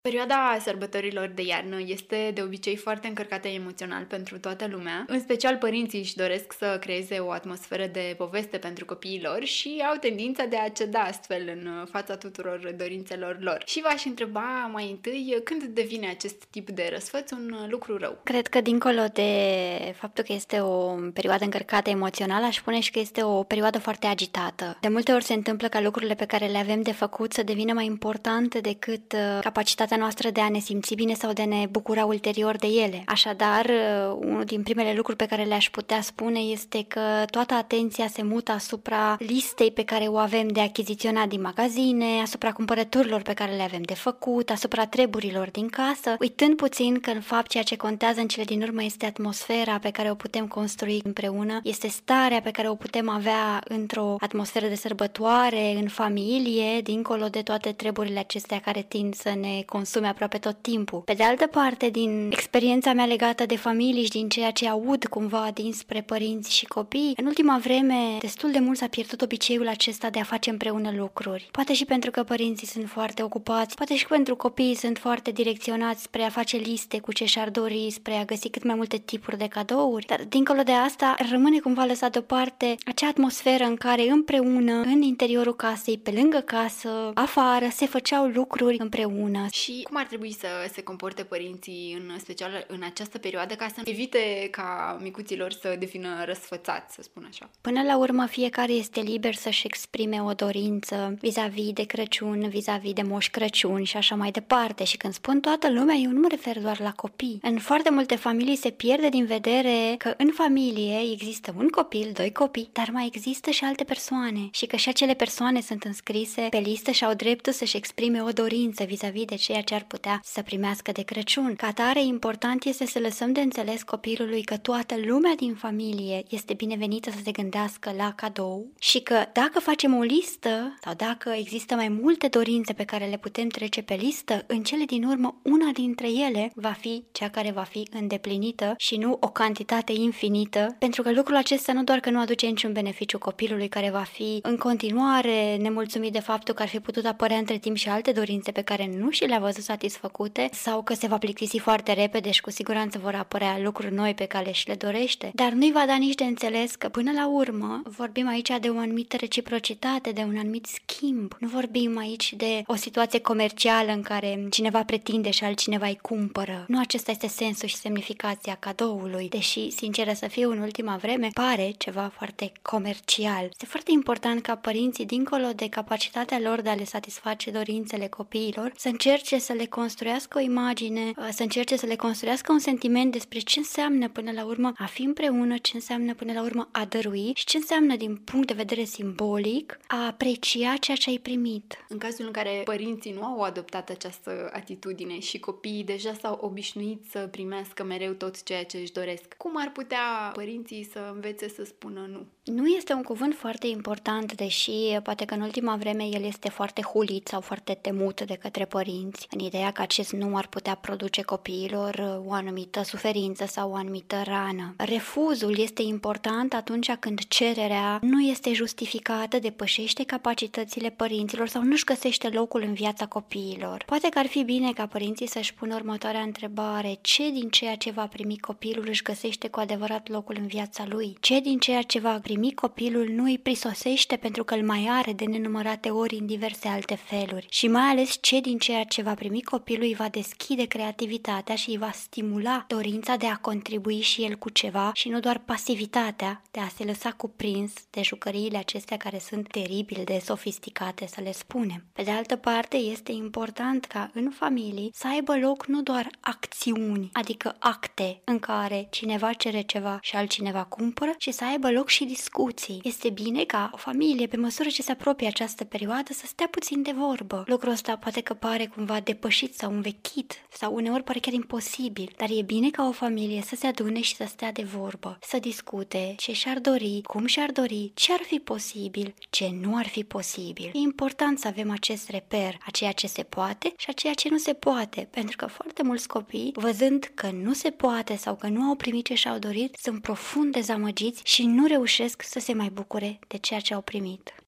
Perioada sărbătorilor de iarnă este de obicei foarte încărcată emoțional pentru toată lumea. În special părinții își doresc să creeze o atmosferă de poveste pentru copiii lor și au tendința de a ceda astfel în fața tuturor dorințelor lor. Și v-aș întreba mai întâi când devine acest tip de răsfăț un lucru rău. Cred că dincolo de faptul că este o perioadă încărcată emoțional, aș spune și că este o perioadă foarte agitată. De multe ori se întâmplă ca lucrurile pe care le avem de făcut să devină mai importante decât capacitatea noastră de a ne simți bine sau de a ne bucura ulterior de ele. Așadar, unul din primele lucruri pe care le-aș putea spune este că toată atenția se mută asupra listei pe care o avem de achiziționat din magazine, asupra cumpărăturilor pe care le avem de făcut, asupra treburilor din casă, uitând puțin că în fapt ceea ce contează în cele din urmă este atmosfera pe care o putem construi împreună, este starea pe care o putem avea într-o atmosferă de sărbătoare, în familie, dincolo de toate treburile acestea care tind să ne consume aproape tot timpul. Pe de altă parte, din experiența mea legată de familii și din ceea ce aud cumva dinspre părinți și copii, în ultima vreme destul de mult s-a pierdut obiceiul acesta de a face împreună lucruri. Poate și pentru că părinții sunt foarte ocupați, poate și pentru copiii sunt foarte direcționați spre a face liste cu ce și-ar dori, spre a găsi cât mai multe tipuri de cadouri, dar dincolo de asta rămâne cumva lăsat deoparte acea atmosferă în care împreună, în interiorul casei, pe lângă casă, afară, se făceau lucruri împreună. Și cum ar trebui să se comporte părinții, în special în această perioadă, ca să evite ca micuților să devină răsfățați, să spun așa? Până la urmă, fiecare este liber să-și exprime o dorință vis-a-vis de Crăciun, vis-a-vis de Moș Crăciun și așa mai departe. Și când spun toată lumea, eu nu mă refer doar la copii. În foarte multe familii se pierde din vedere că în familie există un copil, doi copii, dar mai există și alte persoane și că și acele persoane sunt înscrise pe listă și au dreptul să-și exprime o dorință vis-a-vis de ceea ce ar putea să primească de Crăciun. Ca atare, important este să lăsăm de înțeles copilului că toată lumea din familie este binevenită să se gândească la cadou și că dacă facem o listă sau dacă există mai multe dorințe pe care le putem trece pe listă, în cele din urmă una dintre ele va fi cea care va fi îndeplinită și nu o cantitate infinită, pentru că lucrul acesta nu doar că nu aduce niciun beneficiu copilului care va fi în continuare nemulțumit de faptul că ar fi putut apărea între timp și alte dorințe pe care nu și le-a văzut satisfăcute sau că se va plictisi foarte repede și cu siguranță vor apărea lucruri noi pe care și le dorește, dar nu-i va da nici de înțeles că până la urmă vorbim aici de o anumită reciprocitate, de un anumit schimb. Nu vorbim aici de o situație comercială în care cineva pretinde și altcineva îi cumpără. Nu acesta este sensul și semnificația cadoului, deși, sinceră să fiu, în ultima vreme pare ceva foarte comercial. Este foarte important ca părinții, dincolo de capacitatea lor de a le satisface dorințele copiilor, să încerce să le construiască o imagine, să încerce să le construiască un sentiment despre ce înseamnă până la urmă a fi împreună, ce înseamnă până la urmă a dărui și ce înseamnă din punct de vedere simbolic a aprecia ceea ce ai primit. În cazul în care părinții nu au adoptat această atitudine și copiii deja s-au obișnuit să primească mereu tot ceea ce își doresc, cum ar putea părinții să învețe să spună nu? Nu este un cuvânt foarte important, deși poate că în ultima vreme el este foarte hulit sau foarte temut de către părinți, în ideea că acest nu ar putea produce copiilor o anumită suferință sau o anumită rană. Refuzul este important atunci când cererea nu este justificată, depășește capacitățile părinților sau nu-și găsește locul în viața copiilor. Poate că ar fi bine ca părinții să-și pună următoarea întrebare: ce din ceea ce va primi copilul își găsește cu adevărat locul în viața lui? Ce din ceea ce va primi copilul nu îi prisosește pentru că îl mai are de nenumărate ori în diverse alte feluri? Și mai ales ce din ceea ce va primi copilul îi va deschide creativitatea și îi va stimula dorința de a contribui și el cu ceva și nu doar pasivitatea de a se lăsa cuprins de jucăriile acestea care sunt teribil de sofisticate, să le spunem. Pe de altă parte, este important ca în familii să aibă loc nu doar acțiuni, adică acte în care cineva cere ceva și altcineva cumpără, ci să aibă loc și discuții. Este bine ca o familie, pe măsură ce se apropie această perioadă, să stea puțin de vorbă. Lucrul ăsta poate că pare cumva depășit sau învechit sau uneori pare chiar imposibil, dar e bine ca o familie să se adune și să stea de vorbă, să discute ce și-ar dori, cum și-ar dori, ce ar fi posibil, ce nu ar fi posibil. E important să avem acest reper a ceea ce se poate și a ceea ce nu se poate, pentru că foarte mulți copii, văzând că nu se poate sau că nu au primit ce și-au dorit, sunt profund dezamăgiți și nu reușesc să se mai bucure de ceea ce au primit.